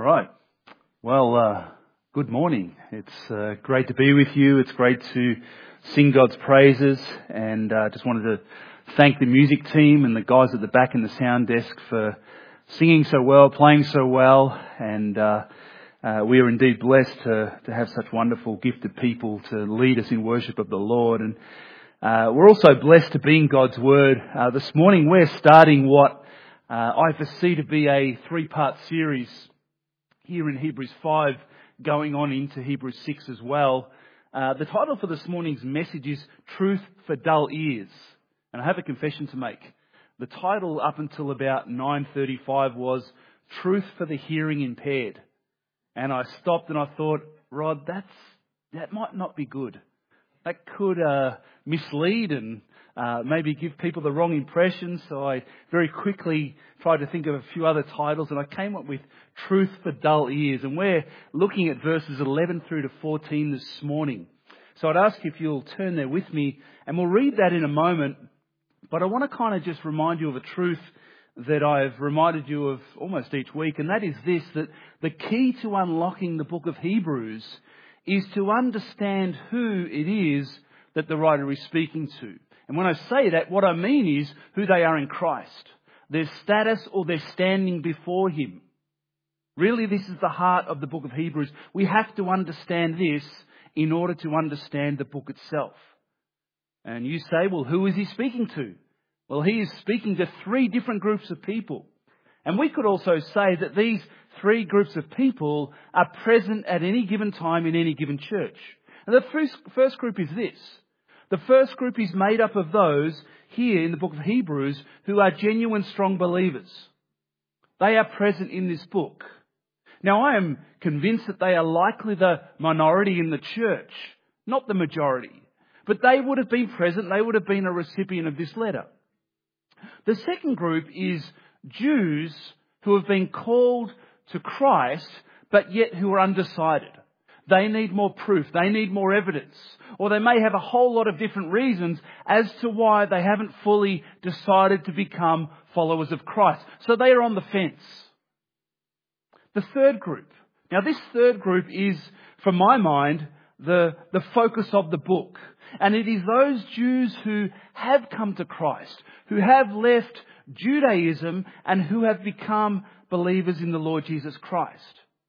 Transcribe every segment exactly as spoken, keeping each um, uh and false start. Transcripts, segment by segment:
Right. Well, uh, good morning. It's uh, great to be with you. It's great to sing God's praises, and I uh, just wanted to thank the music team and the guys at the back in the sound desk for singing so well, playing so well, and uh, uh, we are indeed blessed to, to have such wonderful, gifted people to lead us in worship of the Lord. And uh, we're also blessed to be in God's Word. Uh, this morning we're starting what uh, I foresee to be a three-part series here in Hebrews five, going on into Hebrews six as well. Uh, the title for this morning's message is Truth for Dull Ears. And I have a confession to make. The title up until about nine thirty-five was Truth for the Hearing Impaired. And I stopped and I thought, Rod, that's that might not be good. That could uh, mislead and uh, maybe give people the wrong impression. So I very quickly tried to think of a few other titles, and I came up with Truth for Dull Ears. And we're looking at verses eleven through to fourteen this morning. So I'd ask if you'll turn there with me, and we'll read that in a moment. But I want to kind of just remind you of a truth that I've reminded you of almost each week, and that is this, that the key to unlocking the book of Hebrews is to understand who it is that the writer is speaking to. And when I say that, what I mean is who they are in Christ, their status or their standing before Him. Really, this is the heart of the book of Hebrews. We have to understand this in order to understand the book itself. And you say, well, who is he speaking to? Well, he is speaking to three different groups of people. And we could also say that these three groups of people are present at any given time in any given church. And the first, first group is this. The first group is made up of those here in the book of Hebrews who are genuine, strong believers. They are present in this book. Now, I am convinced that they are likely the minority in the church, not the majority. But they would have been present, they would have been a recipient of this letter. The second group is Jews who have been called to Christ, but yet who are undecided. They need more proof, they need more evidence, or they may have a whole lot of different reasons as to why they haven't fully decided to become followers of Christ. So they are on the fence. The third group. Now this third group is, from my mind, the, the focus of the book. And it is those Jews who have come to Christ, who have left Judaism and who have become believers in the Lord Jesus Christ.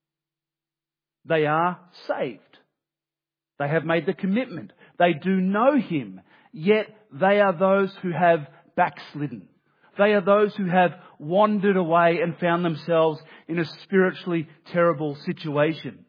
They are saved. They have made the commitment. They do know Him, yet they are those who have backslidden. They are those who have wandered away and found themselves in a spiritually terrible situation.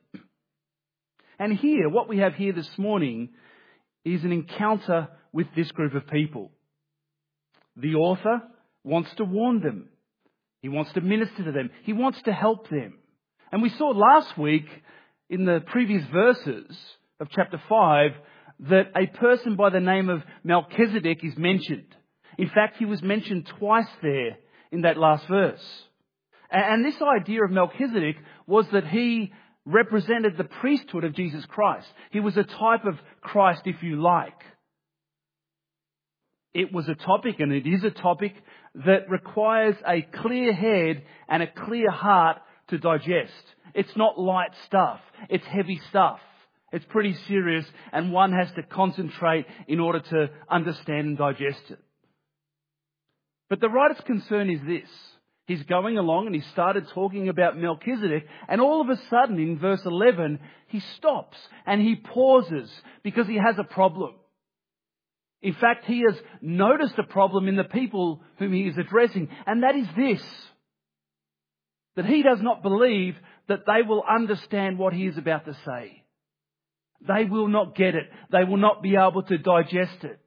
And here, what we have here this morning is an encounter with this group of people. The author wants to warn them. He wants to minister to them. He wants to help them. And we saw last week in the previous verses of chapter five that a person by the name of Melchizedek is mentioned. In fact, he was mentioned twice there in that last verse. And this idea of Melchizedek was that he represented the priesthood of Jesus Christ. He was a type of Christ, if you like. It was a topic, and it is a topic, that requires a clear head and a clear heart to digest. It's not light stuff. It's heavy stuff. It's pretty serious, and one has to concentrate in order to understand and digest it. But the writer's concern is this. He's going along and he started talking about Melchizedek, and all of a sudden in verse eleven he stops and he pauses because he has a problem. In fact, he has noticed a problem in the people whom he is addressing, and that is this. That he does not believe that they will understand what he is about to say. They will not get it. They will not be able to digest it.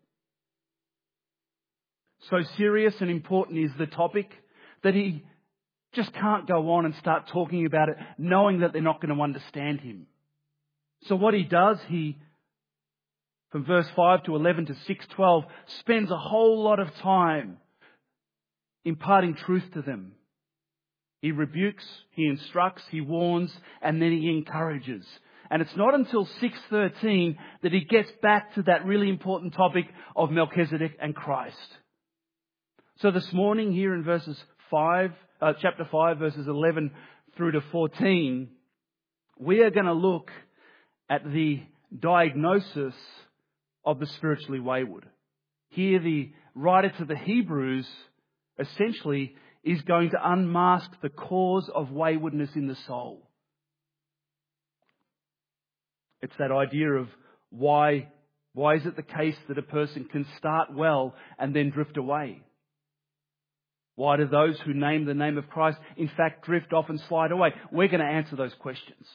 So serious and important is the topic that he just can't go on and start talking about it knowing that they're not going to understand him. So what he does, he, from verse five to eleven to six twelve, spends a whole lot of time imparting truth to them. He rebukes, he instructs, he warns, and then he encourages. And it's not until six thirteen that he gets back to that really important topic of Melchizedek and Christ. So this morning here in verses five, uh, chapter five, verses eleven through to fourteen, we are going to look at the diagnosis of the spiritually wayward. Here the writer to the Hebrews essentially is going to unmask the cause of waywardness in the soul. It's that idea of why, why is it the case that a person can start well and then drift away? Why do those who name the name of Christ in fact drift off and slide away? We're going to answer those questions.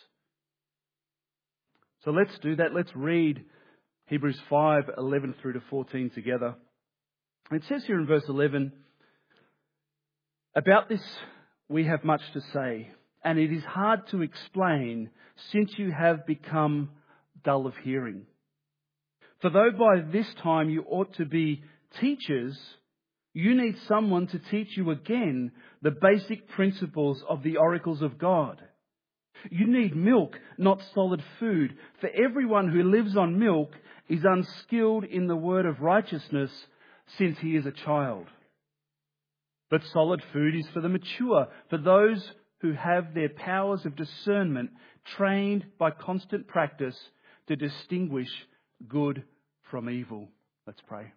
So let's do that. Let's read Hebrews five, eleven through to fourteen together. It says here in verse eleven, about this we have much to say, and it is hard to explain since you have become dull of hearing. For though by this time you ought to be teachers, you need someone to teach you again the basic principles of the oracles of God. You need milk, not solid food, for everyone who lives on milk is unskilled in the word of righteousness since he is a child. But solid food is for the mature, for those who have their powers of discernment trained by constant practice to distinguish good from evil. Let's pray.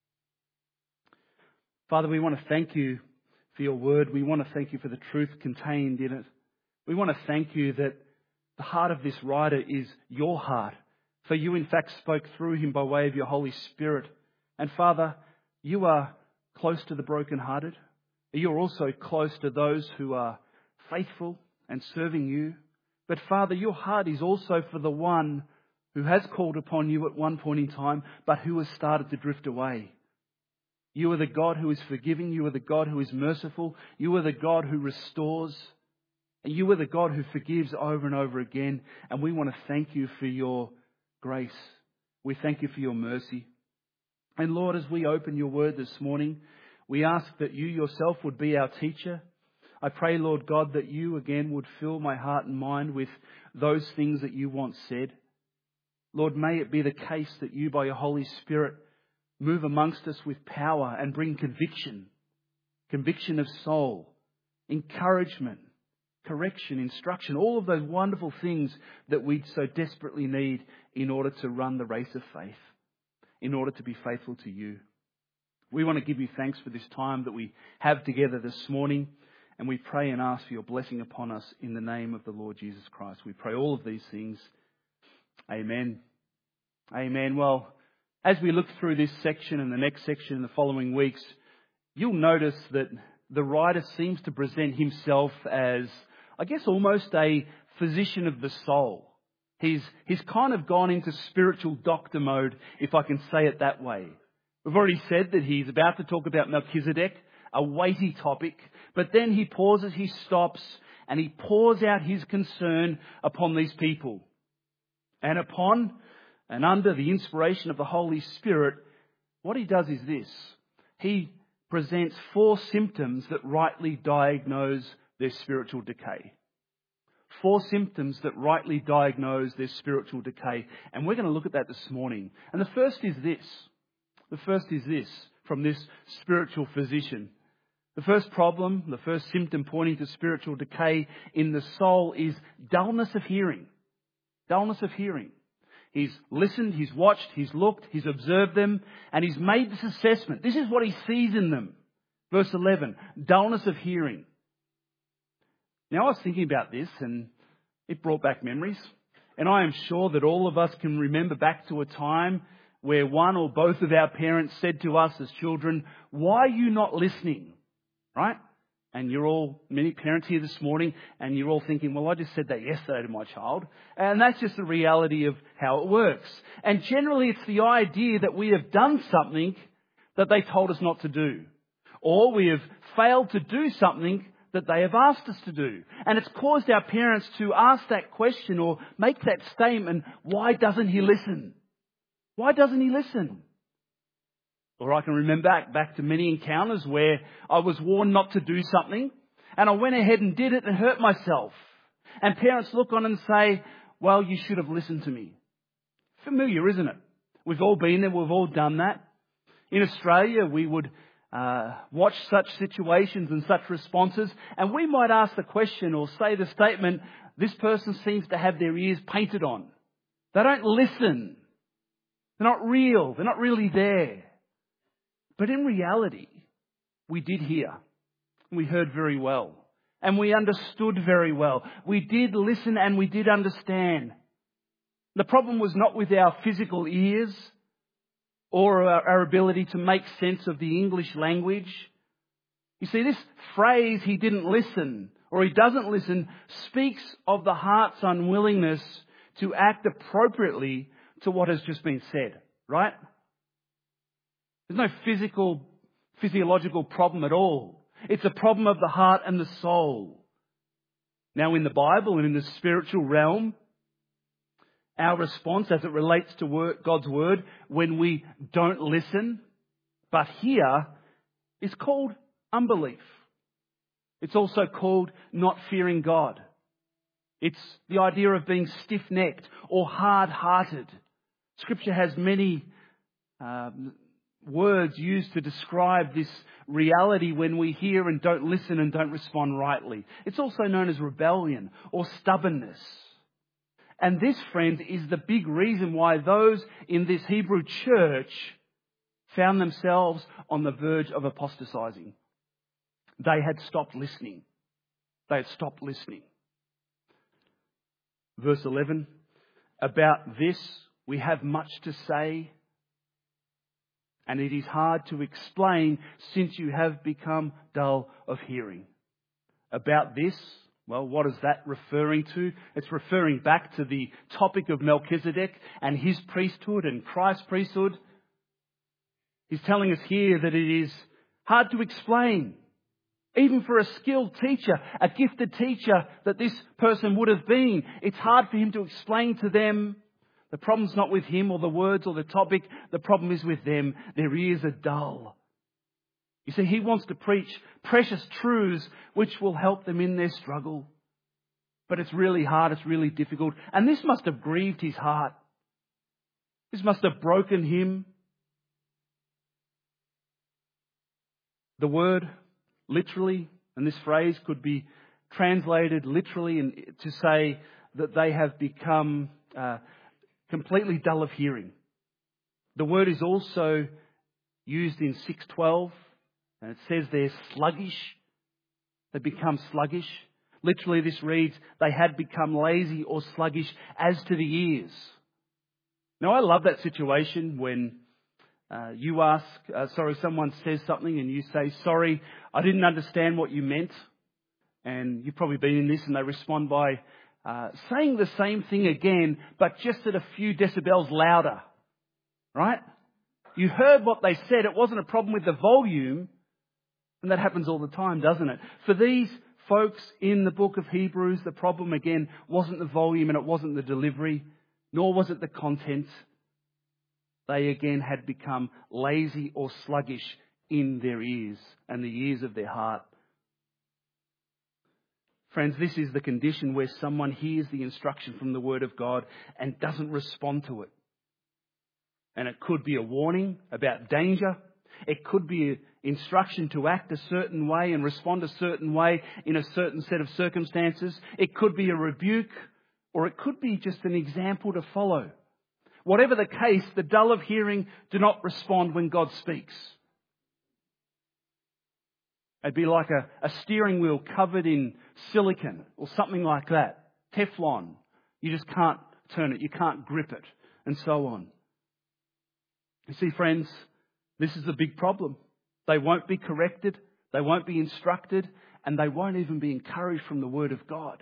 Father, we want to thank you for your word. We want to thank you for the truth contained in it. We want to thank you that the heart of this writer is your heart. For you, in fact, spoke through him by way of your Holy Spirit. And Father, you are close to the brokenhearted. You're also close to those who are faithful and serving you. But Father, your heart is also for the one who has called upon you at one point in time, but who has started to drift away. You are the God who is forgiving. You are the God who is merciful. You are the God who restores. And you are the God who forgives over and over again. And we want to thank you for your grace. We thank you for your mercy. And Lord, as we open your word this morning, we ask that you yourself would be our teacher. I pray, Lord God, that you again would fill my heart and mind with those things that you once said. Lord, may it be the case that you, by your Holy Spirit, move amongst us with power and bring conviction, conviction of soul, encouragement, correction, instruction, all of those wonderful things that we so desperately need in order to run the race of faith, in order to be faithful to you. We want to give you thanks for this time that we have together this morning, and we pray and ask for your blessing upon us in the name of the Lord Jesus Christ. We pray all of these things. Amen. Amen. Well, as we look through this section and the next section in the following weeks, you'll notice that the writer seems to present himself as, I guess, almost a physician of the soul. He's, he's kind of gone into spiritual doctor mode, if I can say it that way. We've already said that he's about to talk about Melchizedek, a weighty topic, but then he pauses, he stops, and he pours out his concern upon these people. And upon and under the inspiration of the Holy Spirit, what he does is this. He presents four symptoms that rightly diagnose their spiritual decay. Four symptoms that rightly diagnose their spiritual decay. And we're going to look at that this morning. And the first is this. The first is this, from this spiritual physician. The first problem, the first symptom pointing to spiritual decay in the soul is dullness of hearing. Dullness of hearing. He's listened, he's watched, he's looked, he's observed them, and he's made this assessment. This is what he sees in them. Verse eleven, dullness of hearing. Now, I was thinking about this, and it brought back memories. And I am sure that all of us can remember back to a time where one or both of our parents said to us as children, "Why are you not listening?" Right? And you're all, many parents here this morning, and you're all thinking, well, I just said that yesterday to my child. And that's just the reality of how it works. And generally it's the idea that we have done something that they told us not to do. Or we have failed to do something that they have asked us to do. And it's caused our parents to ask that question or make that statement, why doesn't he listen? Why doesn't he listen? Or I can remember back, back to many encounters where I was warned not to do something and I went ahead and did it and hurt myself. And parents look on and say, well, you should have listened to me. Familiar, isn't it? We've all been there. We've all done that. In Australia, we would uh, watch such situations and such responses, and we might ask the question or say the statement, this person seems to have their ears painted on. They don't listen. They're not real. They're not really there. But in reality, we did hear. We heard very well. And we understood very well. We did listen and we did understand. The problem was not with our physical ears or our, our ability to make sense of the English language. You see, this phrase, he didn't listen, or he doesn't listen, speaks of the heart's unwillingness to act appropriately to what has just been said, right? There's no physical, physiological problem at all. It's a problem of the heart and the soul. Now, in the Bible and in the spiritual realm, our response as it relates to God's Word when we don't listen, but hear, is called unbelief. It's also called not fearing God. It's the idea of being stiff-necked or hard-hearted. Scripture has many um, words used to describe this reality when we hear and don't listen and don't respond rightly. It's also known as rebellion or stubbornness. And this, friends, is the big reason why those in this Hebrew church found themselves on the verge of apostatizing. They had stopped listening. They had stopped listening. Verse eleven, about this we have much to say, and it is hard to explain since you have become dull of hearing. About this, well, what is that referring to? It's referring back to the topic of Melchizedek and his priesthood and Christ's priesthood. He's telling us here that it is hard to explain. Even for a skilled teacher, a gifted teacher that this person would have been, it's hard for him to explain to them. The problem's not with him or the words or the topic. The problem is with them. Their ears are dull. You see, he wants to preach precious truths which will help them in their struggle. But it's really hard. It's really difficult. And this must have grieved his heart. This must have broken him. The word literally, and this phrase could be translated literally and to say that they have become uh, completely dull of hearing. The word is also used in six twelve, and it says they're sluggish. They become sluggish. Literally this reads, they had become lazy or sluggish as to the ears. Now I love that situation when Uh, you ask, uh, sorry, someone says something and you say, sorry, I didn't understand what you meant. And you've probably been in this, and they respond by uh, saying the same thing again, but just at a few decibels louder. Right? You heard what they said. It wasn't a problem with the volume. And that happens all the time, doesn't it? For these folks in the book of Hebrews, the problem again wasn't the volume and it wasn't the delivery, nor was it the content. They again had become lazy or sluggish in their ears and the ears of their heart. Friends, this is the condition where someone hears the instruction from the Word of God and doesn't respond to it. And it could be a warning about danger. It could be an instruction to act a certain way and respond a certain way in a certain set of circumstances. It could be a rebuke, or it could be just an example to follow. Whatever the case, the dull of hearing do not respond when God speaks. It'd be like a, a steering wheel covered in silicon or something like that. Teflon. You just can't turn it. You can't grip it. And so on. You see, friends, this is a big problem. They won't be corrected. They won't be instructed. And they won't even be encouraged from the Word of God.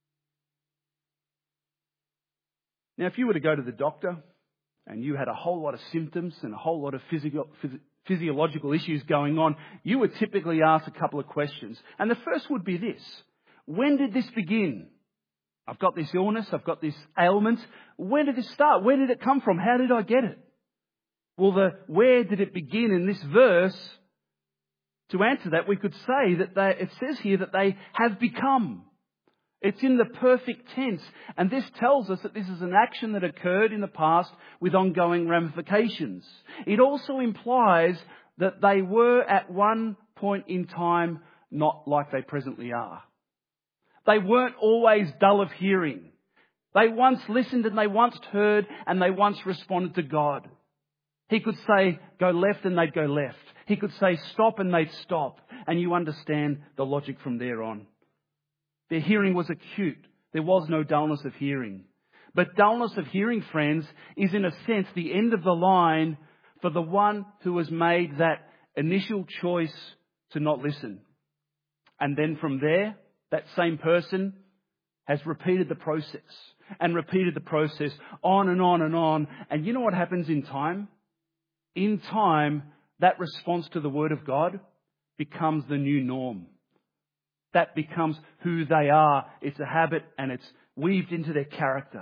Now, if you were to go to the doctor and you had a whole lot of symptoms and a whole lot of physical, phys- physiological issues going on, you would typically ask a couple of questions. And the first would be this: when did this begin? I've got this illness, I've got this ailment. When did it start? Where did it come from? How did I get it? Well, the where did it begin in this verse, to answer that, we could say that they, it says here that they have become. It's in the perfect tense. And this tells us that this is an action that occurred in the past with ongoing ramifications. It also implies that they were at one point in time not like they presently are. They weren't always dull of hearing. They once listened and they once heard and they once responded to God. He could say, go left, and they'd go left. He could say, stop, and they'd stop. And you understand the logic from there on. Their hearing was acute. There was no dullness of hearing. But dullness of hearing, friends, is in a sense the end of the line for the one who has made that initial choice to not listen. And then from there, that same person has repeated the process and repeated the process on and on and on. And you know what happens in time? In time, that response to the Word of God becomes the new norm. That becomes who they are. It's a habit and it's weaved into their character.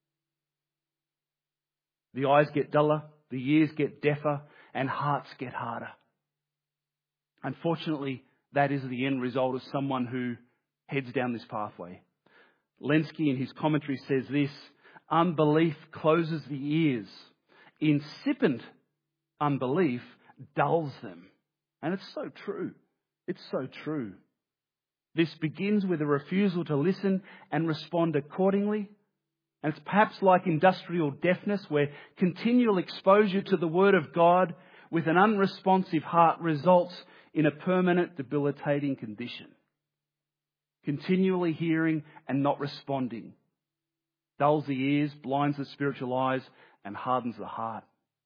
The eyes get duller, the ears get deafer, and hearts get harder. Unfortunately, that is the end result of someone who heads down this pathway. Lenski in his commentary says this: unbelief closes the ears. Incipient unbelief dulls them. And it's so true. It's so true. This begins with a refusal to listen and respond accordingly. And it's perhaps like industrial deafness, where continual exposure to the Word of God with an unresponsive heart results in a permanent debilitating condition. Continually hearing and not responding dulls the ears, blinds the spiritual eyes, and hardens the heart.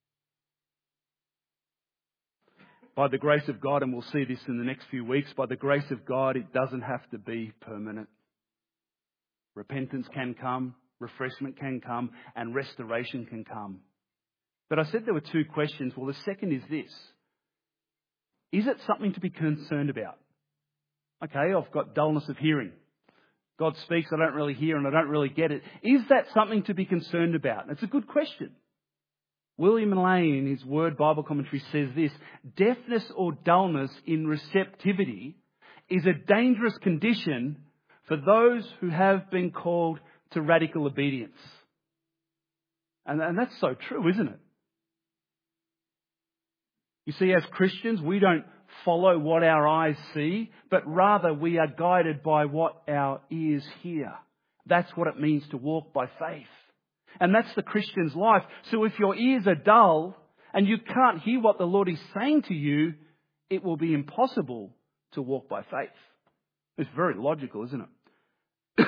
By the grace of God, and we'll see this in the next few weeks, by the grace of God, it doesn't have to be permanent. Repentance can come, refreshment can come, and restoration can come. But I said there were two questions. Well, the second is this: is it something to be concerned about? Okay, I've got dullness of hearing. God speaks, I don't really hear and I don't really get it. Is that something to be concerned about? And it's a good question. William Lane, in his Word Bible Commentary, says this: deafness or dullness in receptivity is a dangerous condition for those who have been called to radical obedience. And, and that's so true, isn't it? You see, as Christians, we don't follow what our eyes see, but rather we are guided by what our ears hear. That's what it means to walk by faith. And that's the Christian's life. So if your ears are dull and you can't hear what the Lord is saying to you, it will be impossible to walk by faith. It's very logical, isn't it?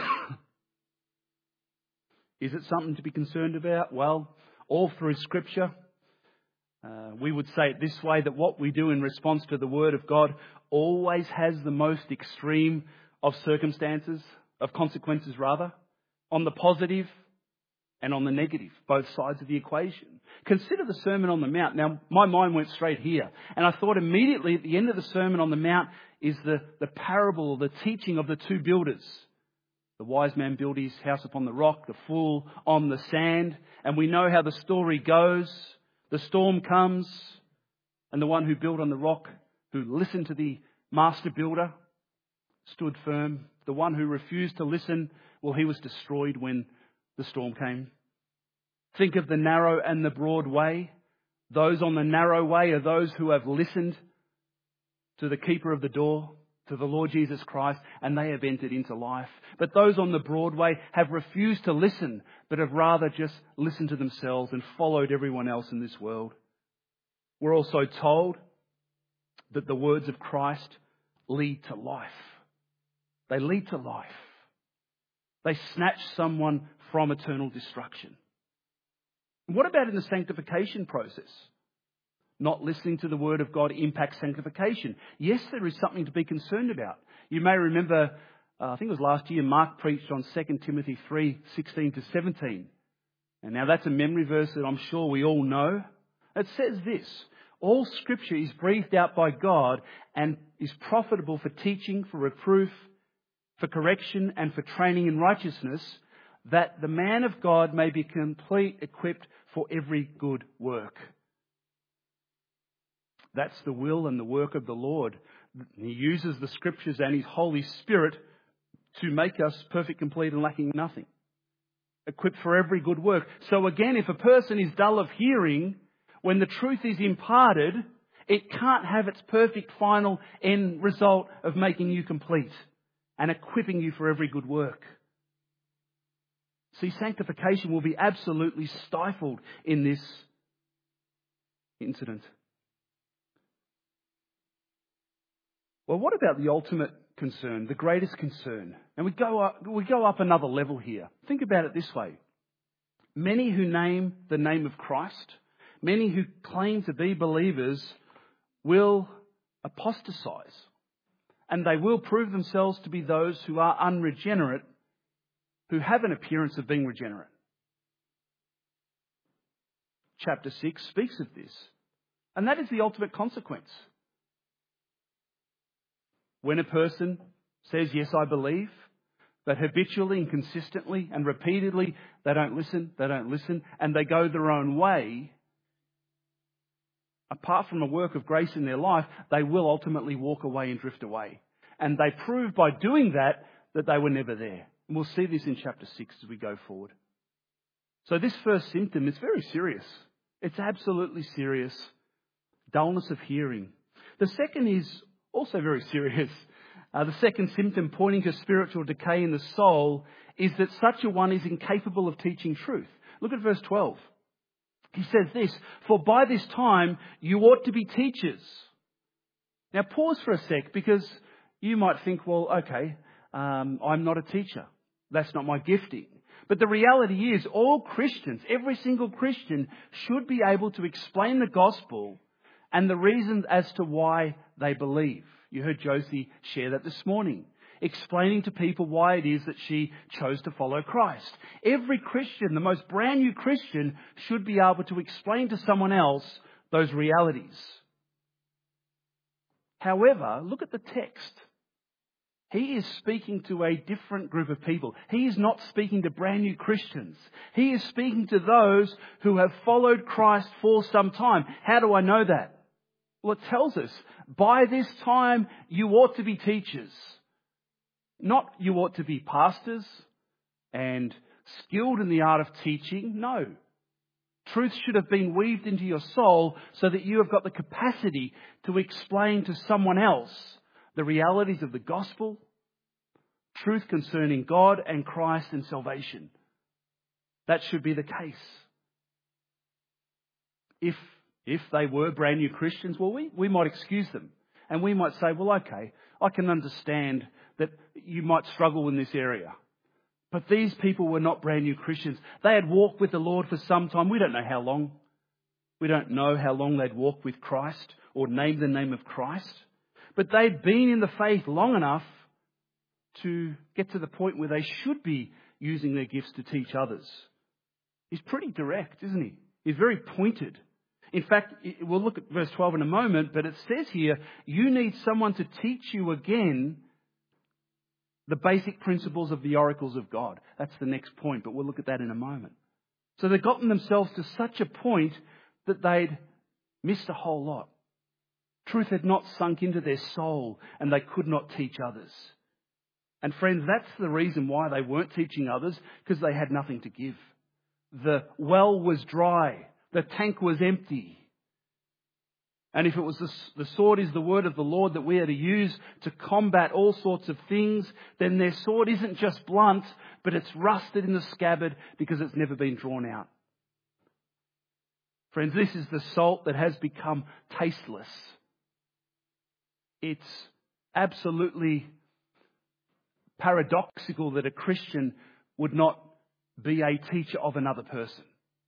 Is it something to be concerned about? Well, all through Scripture, uh, we would say it this way, that what we do in response to the Word of God always has the most extreme of circumstances, of consequences rather, on the positive and on the negative, both sides of the equation. Consider the Sermon on the Mount. Now, my mind went straight here, and I thought immediately at the end of the Sermon on the Mount is the, the parable or the teaching of the two builders. The wise man built his house upon the rock, the fool on the sand. And we know how the story goes. The storm comes, and the one who built on the rock, who listened to the master builder, stood firm. The one who refused to listen, well, he was destroyed when the storm came. Think of the narrow and the broad way. Those on the narrow way are those who have listened to the keeper of the door, to the Lord Jesus Christ, and they have entered into life. But those on the broad way have refused to listen, but have rather just listened to themselves and followed everyone else in this world. We're also told that the words of Christ lead to life. They lead to life. They snatch someone from eternal destruction. What about in the sanctification process? Not listening to the Word of God impacts sanctification. Yes, there is something to be concerned about. You may remember, uh, I think it was last year, Mark preached on Second Timothy three, sixteen to seventeen. And now that's a memory verse that I'm sure we all know. It says this: all Scripture is breathed out by God and is profitable for teaching, for reproof, for correction, and for training in righteousness, that the man of God may be complete, equipped for every good work. That's the will and the work of the Lord. He uses the Scriptures and His Holy Spirit to make us perfect, complete, and lacking nothing. Equipped for every good work. So again, if a person is dull of hearing, when the truth is imparted, It can't have its perfect final end result of making you complete and equipping you for every good work. See, sanctification will be absolutely stifled in this incident. Well, what about the ultimate concern, the greatest concern? And we go up, we go up another level here. Think about it this way. Many who name the name of Christ, many who claim to be believers, will apostatize. And they will prove themselves to be those who are unregenerate, who have an appearance of being regenerate. Chapter six speaks of this. And that is the ultimate consequence. When a person says, yes, I believe, but habitually and consistently and repeatedly they don't listen, they don't listen, and they go their own way, apart from a work of grace in their life, they will ultimately walk away and drift away. And they prove by doing that that they were never there. And we'll see this in chapter six as we go forward. So this first symptom is very serious. It's absolutely serious. Dullness of hearing. The second is also very serious. Uh, the second symptom pointing to spiritual decay in the soul is that such a one is incapable of teaching truth. Look at verse twelve. He says this, for by this time you ought to be teachers. Now pause for a sec, because you might think, well, okay, um, I'm not a teacher. That's not my gifting. But the reality is all Christians, every single Christian, should be able to explain the gospel and the reasons as to why they believe. You heard Josie share that this morning, explaining to people why it is that she chose to follow Christ. Every Christian, the most brand new Christian, should be able to explain to someone else those realities. However, look at the text. He is speaking to a different group of people. He is not speaking to brand new Christians. He is speaking to those who have followed Christ for some time. How do I know that? Well, it tells us, by this time you ought to be teachers. Not you ought to be pastors and skilled in the art of teaching. No. Truth should have been weaved into your soul so that you have got the capacity to explain to someone else the realities of the gospel, truth concerning God and Christ and salvation. That should be the case. If if they were brand new Christians, well, we, we might excuse them. And we might say, well, okay, I can understand that you might struggle in this area. But these people were not brand new Christians. They had walked with the Lord for some time. We don't know how long. We don't know how long they'd walked with Christ or named the name of Christ. But they'd been in the faith long enough to get to the point where they should be using their gifts to teach others. He's pretty direct, isn't he? He's very pointed. In fact, we'll look at verse twelve in a moment, but it says here, you need someone to teach you again the basic principles of the oracles of God. That's the next point, but we'll look at that in a moment. So they've gotten themselves to such a point that they'd missed a whole lot. Truth had not sunk into their soul and they could not teach others. And friends, that's the reason why they weren't teaching others, because they had nothing to give. The well was dry. The tank was empty. And if it was the, the sword is the word of the Lord that we are to use to combat all sorts of things, then their sword isn't just blunt, but it's rusted in the scabbard because it's never been drawn out. Friends, this is the salt that has become tasteless. It's absolutely paradoxical that a Christian would not be a teacher of another person.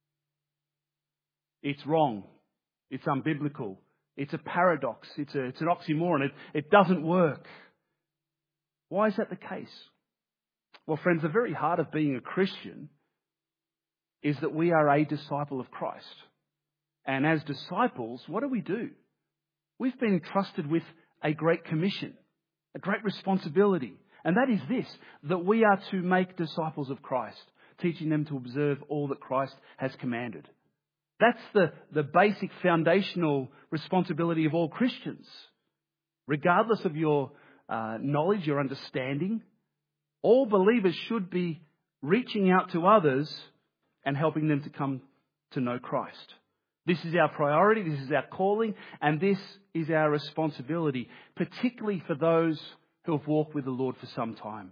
It's wrong. It's unbiblical. It's a paradox. It's, a, it's an oxymoron. It, it doesn't work. Why is that the case? Well, friends, the very heart of being a Christian is that we are a disciple of Christ. And as disciples, what do we do? We've been entrusted with a great commission, a great responsibility. And that is this, that we are to make disciples of Christ, teaching them to observe all that Christ has commanded. That's the, the basic foundational responsibility of all Christians. Regardless of your uh, knowledge, your understanding, all believers should be reaching out to others and helping them to come to know Christ. This is our priority, this is our calling, and this is our responsibility, particularly for those who have walked with the Lord for some time.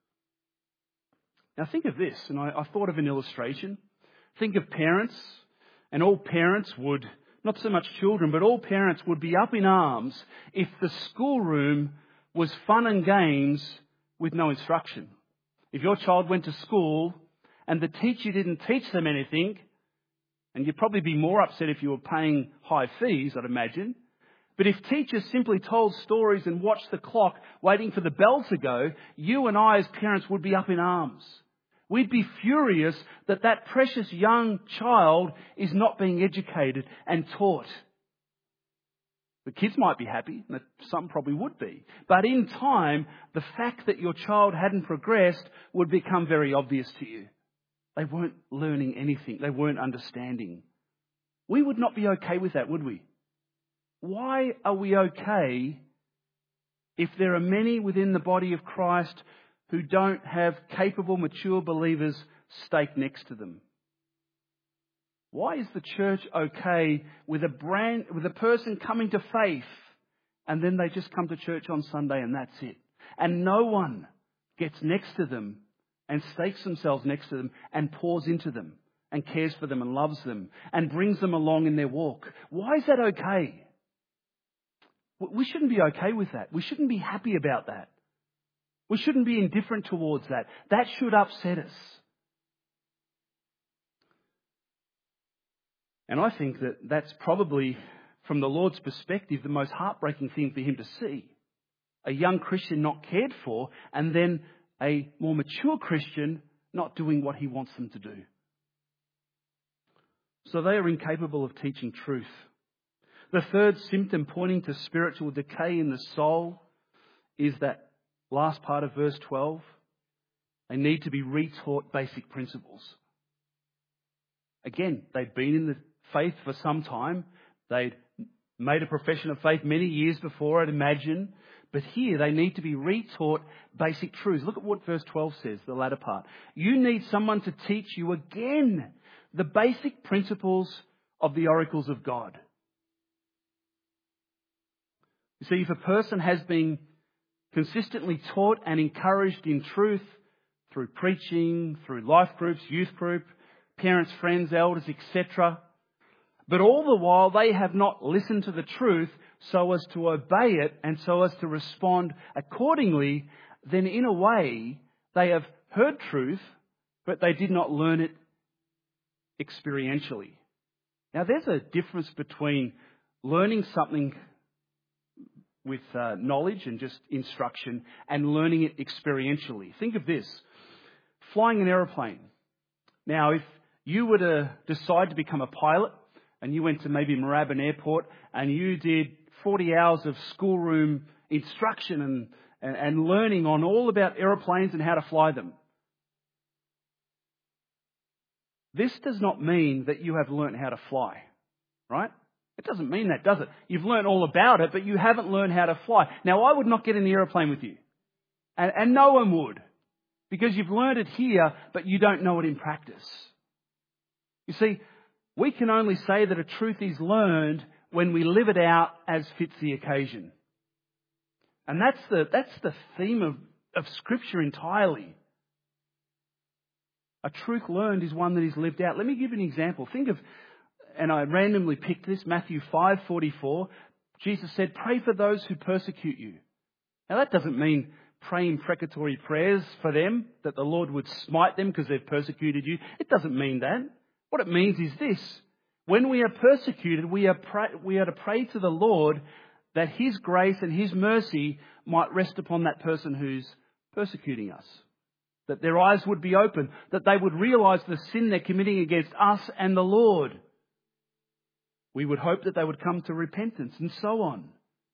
Now think of this, and I, I thought of an illustration. Think of parents, and all parents would, not so much children, but all parents would be up in arms if the schoolroom was fun and games with no instruction. If your child went to school and the teacher didn't teach them anything, and you'd probably be more upset if you were paying high fees, I'd imagine. But if teachers simply told stories and watched the clock waiting for the bell to go, you and I as parents would be up in arms. We'd be furious that that precious young child is not being educated and taught. The kids might be happy, and some probably would be. But in time, the fact that your child hadn't progressed would become very obvious to you. They weren't learning anything. They weren't understanding. We would not be okay with that, would we? Why are we okay if there are many within the body of Christ who don't have capable, mature believers staked next to them? Why is the church okay with a brand, with a person coming to faith and then they just come to church on Sunday and that's it? And no one gets next to them and stakes themselves next to them and pours into them and cares for them and loves them and brings them along in their walk. Why is that okay? We shouldn't be okay with that. We shouldn't be happy about that. We shouldn't be indifferent towards that. That should upset us. And I think that that's probably, from the Lord's perspective, the most heartbreaking thing for him to see. A young Christian not cared for, and then a more mature Christian not doing what he wants them to do. So they are incapable of teaching truth. The third symptom pointing to spiritual decay in the soul is that last part of verse twelve. They need to be retaught basic principles. Again, they'd been in the faith for some time. They'd made a profession of faith many years before, I'd imagine. But here they need to be retaught basic truths. Look at what verse twelve says, the latter part. You need someone to teach you again the basic principles of the oracles of God. You see, if a person has been consistently taught and encouraged in truth through preaching, through life groups, youth group, parents, friends, elders, et cetera, but all the while they have not listened to the truth so as to obey it and so as to respond accordingly, then in a way they have heard truth, but they did not learn it experientially. Now there's a difference between learning something with uh, knowledge and just instruction and learning it experientially. Think of this. Flying an aeroplane. Now if you were to decide to become a pilot and you went to maybe Moorabbin Airport and you did forty hours of schoolroom instruction and, and, and learning on all about aeroplanes and how to fly them. This does not mean that you have learned how to fly, right? It doesn't mean that, does it? You've learned all about it, but you haven't learned how to fly. Now, I would not get in the aeroplane with you. And, and no one would. Because you've learned it here, but you don't know it in practice. You see, we can only say that a truth is learned when we live it out as fits the occasion. And that's the, that's the theme of, of Scripture entirely. A truth learned is one that is lived out. Let me give you an example. Think of, and I randomly picked this, Matthew five forty-four. Jesus said, pray for those who persecute you. Now that doesn't mean pray imprecatory prayers for them, that the Lord would smite them because they've persecuted you. It doesn't mean that. What it means is this. When we are persecuted, we are, pray, we are to pray to the Lord that His grace and His mercy might rest upon that person who's persecuting us. That their eyes would be open, that they would realize the sin they're committing against us and the Lord. We would hope that they would come to repentance and so on.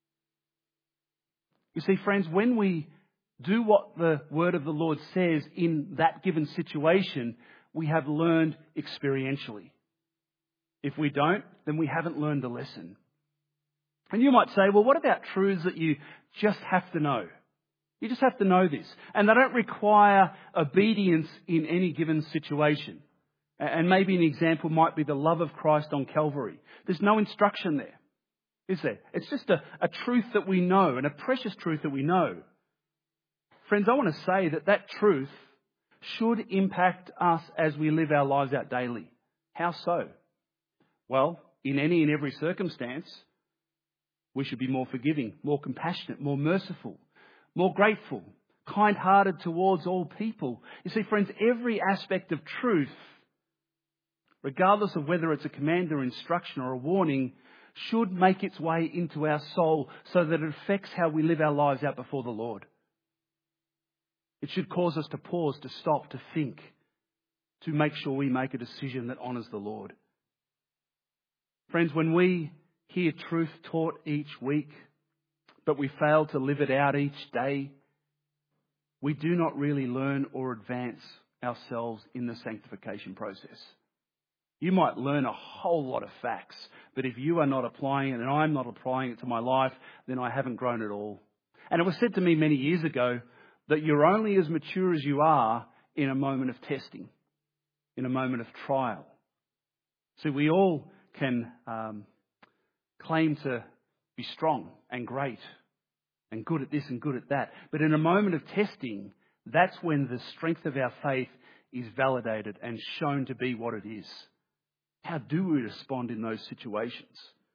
You see, friends, when we do what the word of the Lord says in that given situation, we have learned experientially. If we don't, then we haven't learned the lesson. And you might say, well, what about truths that you just have to know? You just have to know this. And they don't require obedience in any given situation. And maybe an example might be the love of Christ on Calvary. There's no instruction there, is there? It's just a, a truth that we know, and a precious truth that we know. Friends, I want to say that that truth should impact us as we live our lives out daily. How so? Well, in any and every circumstance, we should be more forgiving, more compassionate, more merciful, more grateful, kind-hearted towards all people. You see, friends, every aspect of truth, regardless of whether it's a command or instruction or a warning, should make its way into our soul so that it affects how we live our lives out before the Lord. It should cause us to pause, to stop, to think, to make sure we make a decision that honours the Lord. Friends, when we hear truth taught each week, but we fail to live it out each day, we do not really learn or advance ourselves in the sanctification process. You might learn a whole lot of facts, but if you are not applying it and I'm not applying it to my life, then I haven't grown at all. And it was said to me many years ago that you're only as mature as you are in a moment of testing, in a moment of trial. See, we all can um, claim to be strong and great and good at this and good at that. But in a moment of testing, that's when the strength of our faith is validated and shown to be what it is. How do we respond in those situations?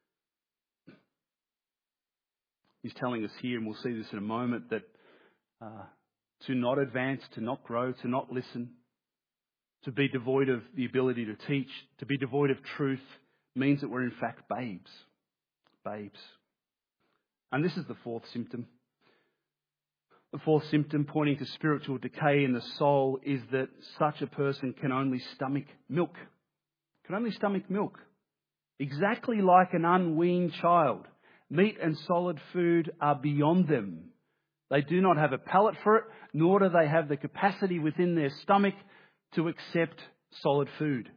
He's telling us here, and we'll see this in a moment, that uh, to not advance, to not grow, to not listen, to be devoid of the ability to teach, to be devoid of truth, means that we're in fact babes. Babes. And this is the fourth symptom. The fourth symptom pointing to spiritual decay in the soul is that such a person can only stomach milk. Can only stomach milk. Exactly like an unweaned child. Meat and solid food are beyond them. They do not have a palate for it, nor do they have the capacity within their stomach to accept solid food.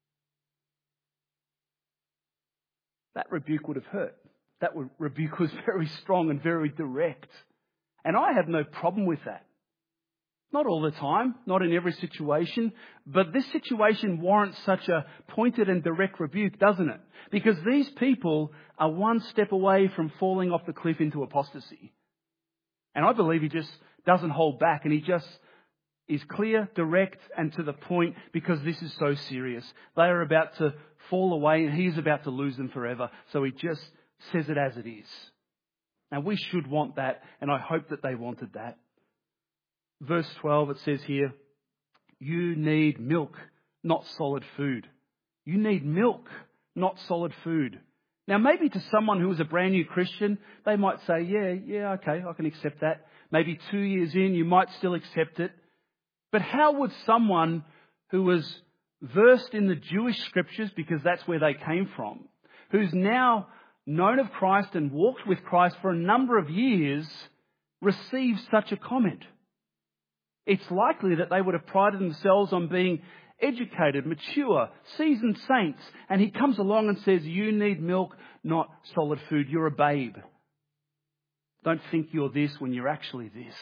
That rebuke would have hurt. That rebuke was very strong and very direct. And I have no problem with that. Not all the time, not in every situation, but this situation warrants such a pointed and direct rebuke, doesn't it? Because these people are one step away from falling off the cliff into apostasy. And I believe he just doesn't hold back, and he just is clear, direct, and to the point, because this is so serious. They are about to fall away and he's about to lose them forever. So he just says it as it is. And we should want that, and I hope that they wanted that. Verse twelve, it says here, you need milk, not solid food. You need milk, not solid food. Now, maybe to someone who is a brand new Christian, they might say, yeah, yeah, okay, I can accept that. Maybe two years in, you might still accept it. But how would someone who was versed in the Jewish scriptures, because that's where they came from, who's now known of Christ and walked with Christ for a number of years, receive such a comment? It's likely that they would have prided themselves on being educated, mature, seasoned saints. And he comes along and says, you need milk, not solid food. You're a babe. Don't think you're this when you're actually this.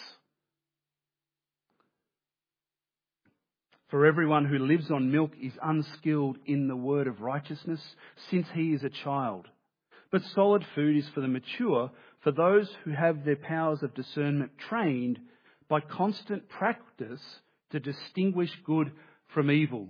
For everyone who lives on milk is unskilled in the word of righteousness, since he is a child. But solid food is for the mature, for those who have their powers of discernment trained by constant practice to distinguish good from evil.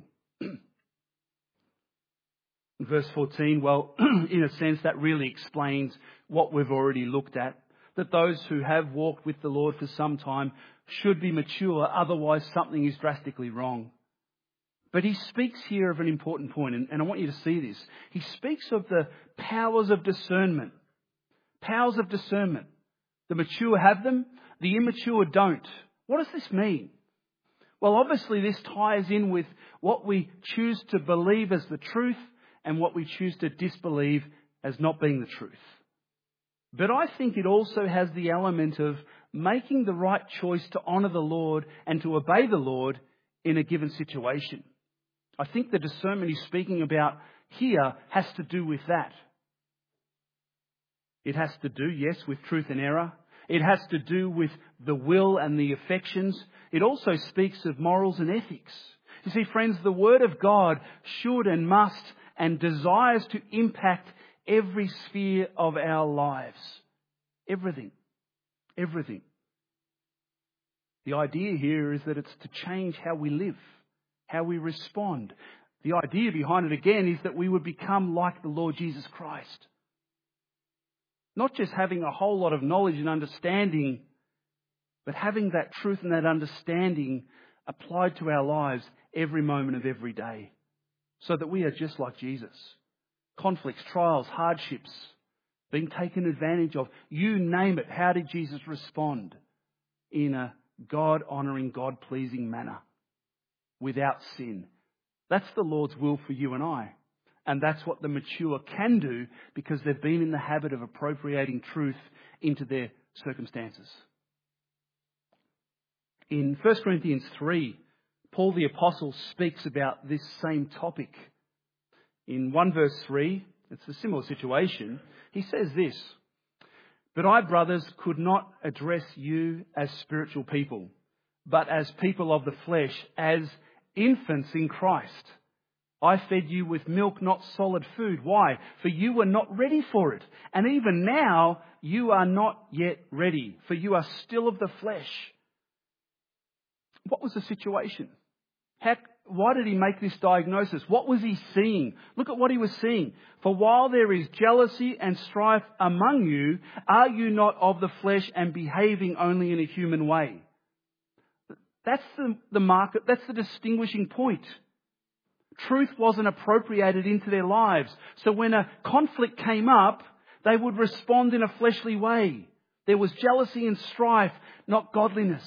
Verse fourteen, well, in a sense, that really explains what we've already looked at. That those who have walked with the Lord for some time should be mature, otherwise something is drastically wrong. But he speaks here of an important point, and, and I want you to see this. He speaks of the powers of discernment. Powers of discernment. The mature have them, the immature don't. What does this mean? Well, obviously this ties in with what we choose to believe as the truth and what we choose to disbelieve as not being the truth. But I think it also has the element of making the right choice to honour the Lord and to obey the Lord in a given situation. I think the discernment he's speaking about here has to do with that. It has to do, yes, with truth and error. It has to do with the will and the affections. It also speaks of morals and ethics. You see, friends, the Word of God should and must and desires to impact every sphere of our lives. Everything. Everything. The idea here is that it's to change how we live, how we respond. The idea behind it again is that we would become like the Lord Jesus Christ. Not just having a whole lot of knowledge and understanding, but having that truth and that understanding applied to our lives every moment of every day. So that we are just like Jesus. Conflicts, trials, hardships, being taken advantage of. You name it. How did Jesus respond? In a God-honouring, God-pleasing manner. Without sin. That's the Lord's will for you and I. And that's what the mature can do because they've been in the habit of appropriating truth into their circumstances. In First Corinthians three, Paul the Apostle speaks about this same topic. In one verse three, it's a similar situation. He says this, "But I, brothers, could not address you as spiritual people, but as people of the flesh, as infants in Christ. I fed you with milk, not solid food. Why? For you were not ready for it. And even now, you are not yet ready, for you are still of the flesh." What was the situation? How, why did he make this diagnosis? What was he seeing? Look at what he was seeing. "For while there is jealousy and strife among you, are you not of the flesh and behaving only in a human way?" That's the, the market, that's the distinguishing point. Truth wasn't appropriated into their lives. So when a conflict came up, they would respond in a fleshly way. There was jealousy and strife, not godliness.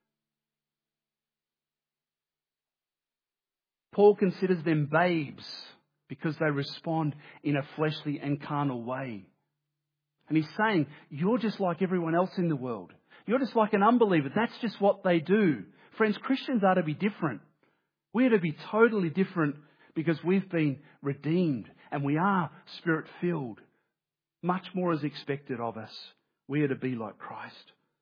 Paul considers them babes because they respond in a fleshly and carnal way. And he's saying, you're just like everyone else in the world. You're just like an unbeliever. That's just what they do. Friends, Christians are to be different. We are to be totally different because we've been redeemed and we are Spirit-filled. Much more is expected of us. We are to be like Christ.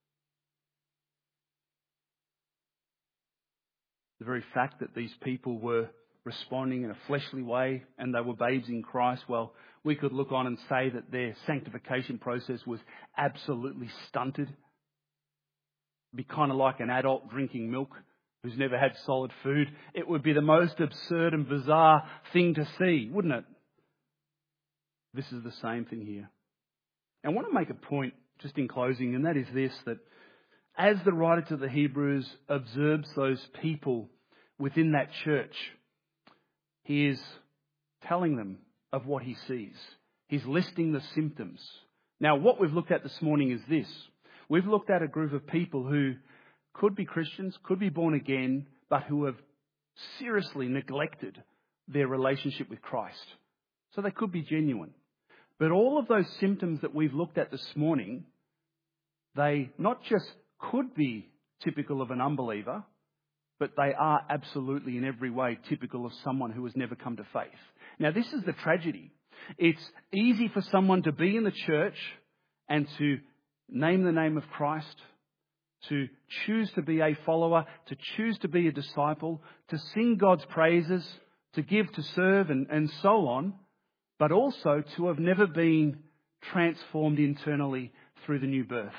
The very fact that these people were responding in a fleshly way and they were babes in Christ, well, we could look on and say that their sanctification process was absolutely stunted. It'd be kind of like an adult drinking milk who's never had solid food. It would be the most absurd and bizarre thing to see, wouldn't it? This is the same thing here. And I want to make a point just in closing, and that is this, that as the writer to the Hebrews observes those people within that church, he is telling them of what he sees. He's listing the symptoms. Now, what we've looked at this morning is this. We've looked at a group of people who could be Christians, could be born again, but who have seriously neglected their relationship with Christ. So they could be genuine. But all of those symptoms that we've looked at this morning, they not just could be typical of an unbeliever, but they are absolutely in every way typical of someone who has never come to faith. Now, this is the tragedy. It's easy for someone to be in the church and to name the name of Christ, to choose to be a follower, to choose to be a disciple, to sing God's praises, to give, to serve, and, and so on, but also to have never been transformed internally through the new birth.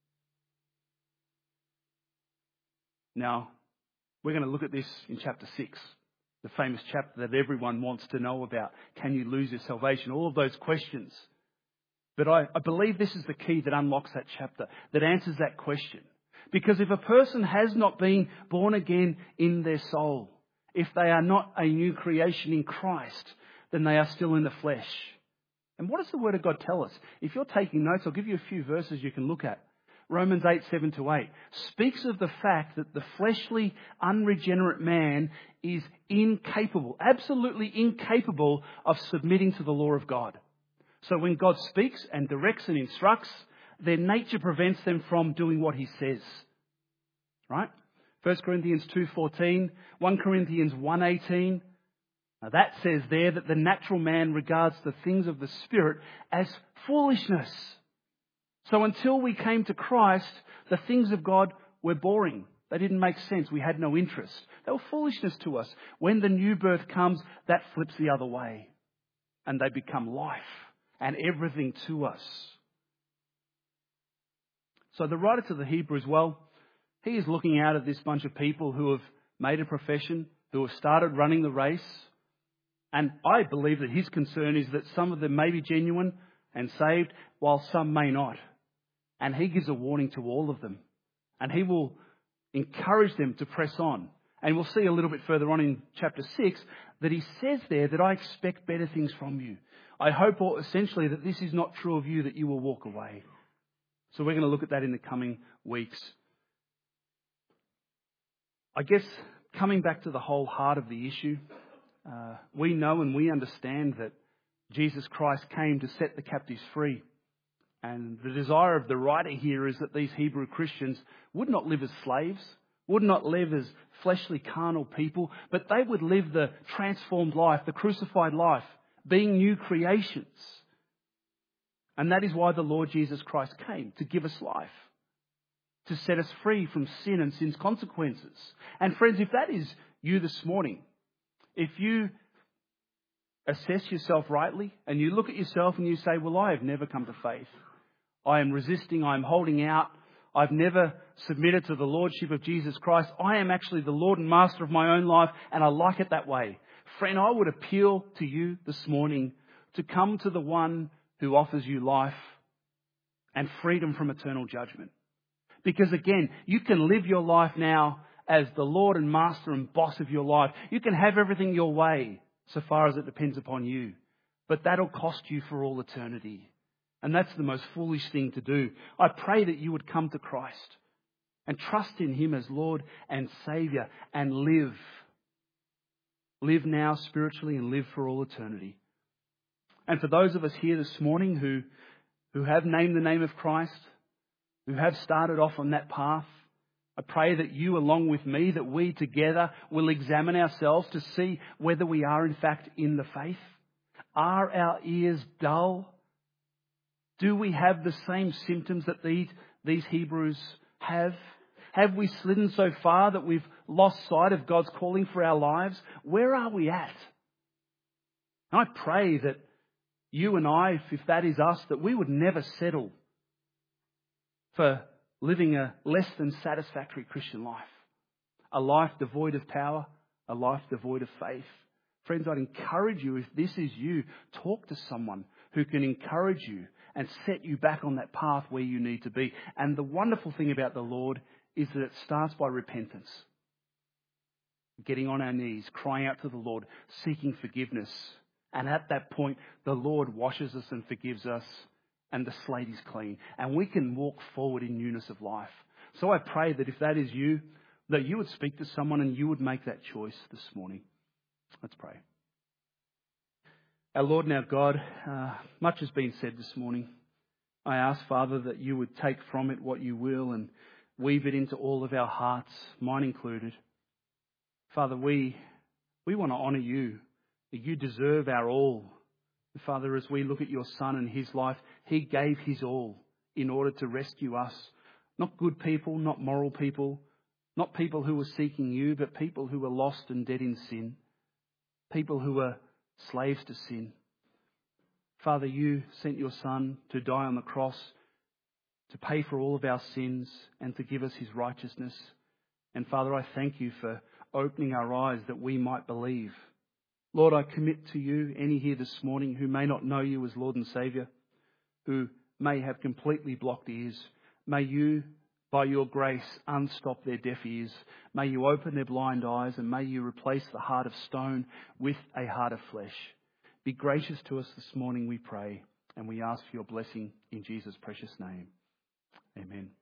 Now, we're going to look at this in chapter six, the famous chapter that everyone wants to know about. Can you lose your salvation? All of those questions. But I, I believe this is the key that unlocks that chapter, that answers that question. Because if a person has not been born again in their soul, if they are not a new creation in Christ, then they are still in the flesh. And what does the Word of God tell us? If you're taking notes, I'll give you a few verses you can look at. Romans eight, seven to eight speaks of the fact that the fleshly, unregenerate man is incapable, absolutely incapable of submitting to the law of God. So when God speaks and directs and instructs, their nature prevents them from doing what he says. Right? First Corinthians two fourteen, First Corinthians one eighteen. Now that says there that the natural man regards the things of the Spirit as foolishness. So until we came to Christ, the things of God were boring. They didn't make sense. We had no interest. They were foolishness to us. When the new birth comes, that flips the other way. And they become life and everything to us. So the writer to the Hebrews, well, he is looking out at this bunch of people who have made a profession, who have started running the race. And I believe that his concern is that some of them may be genuine and saved, while some may not. And he gives a warning to all of them. And he will encourage them to press on. And we'll see a little bit further on in chapter six that he says there that I expect better things from you. I hope essentially that this is not true of you, that you will walk away. So we're going to look at that in the coming weeks. I guess coming back to the whole heart of the issue, uh, we know and we understand that Jesus Christ came to set the captives free. And the desire of the writer here is that these Hebrew Christians would not live as slaves, would not live as fleshly, carnal people, but they would live the transformed life, the crucified life, being new creations. And that is why the Lord Jesus Christ came, to give us life, to set us free from sin and sin's consequences. And friends, if that is you this morning, if you assess yourself rightly and you look at yourself and you say, well, I have never come to faith. I am resisting, I am holding out. I've never submitted to the Lordship of Jesus Christ. I am actually the Lord and Master of my own life, and I like it that way. Friend, I would appeal to you this morning to come to the one who offers you life and freedom from eternal judgment. Because again, you can live your life now as the Lord and Master and boss of your life. You can have everything your way, so far as it depends upon you. But that'll cost you for all eternity. And that's the most foolish thing to do. I pray that you would come to Christ and trust in Him as Lord and Saviour and live. Live now spiritually and live for all eternity. And for those of us here this morning who, who have named the name of Christ, who have started off on that path, I pray that you, along with me, that we together will examine ourselves to see whether we are in fact in the faith. Are our ears dull? Do we have the same symptoms that these, these Hebrews have? Have we slidden so far that we've lost sight of God's calling for our lives? Where are we at? And I pray that you and I, if that is us, that we would never settle for living a less than satisfactory Christian life. A life devoid of power, a life devoid of faith. Friends, I'd encourage you, if this is you, talk to someone who can encourage you and set you back on that path where you need to be. And the wonderful thing about the Lord is that it starts by repentance. Getting on our knees, crying out to the Lord, seeking forgiveness. And at that point, the Lord washes us and forgives us, and the slate is clean. And we can walk forward in newness of life. So I pray that if that is you, that you would speak to someone and you would make that choice this morning. Let's pray. Our Lord and our God, uh, much has been said this morning. I ask, Father, that you would take from it what you will and weave it into all of our hearts, mine included. Father, we we want to honour you. You deserve our all. Father, as we look at your Son and his life, he gave his all in order to rescue us. Not good people, not moral people, not people who were seeking you, but people who were lost and dead in sin. People who were slaves to sin. Father, you sent your Son to die on the cross, to pay for all of our sins and to give us his righteousness. And Father, I thank you for opening our eyes that we might believe. Lord, I commit to you any here this morning who may not know you as Lord and Saviour, who may have completely blocked ears. May you, by your grace, unstop their deaf ears. May you open their blind eyes, and may you replace the heart of stone with a heart of flesh. Be gracious to us this morning, we pray, and we ask for your blessing in Jesus' precious name. Amen.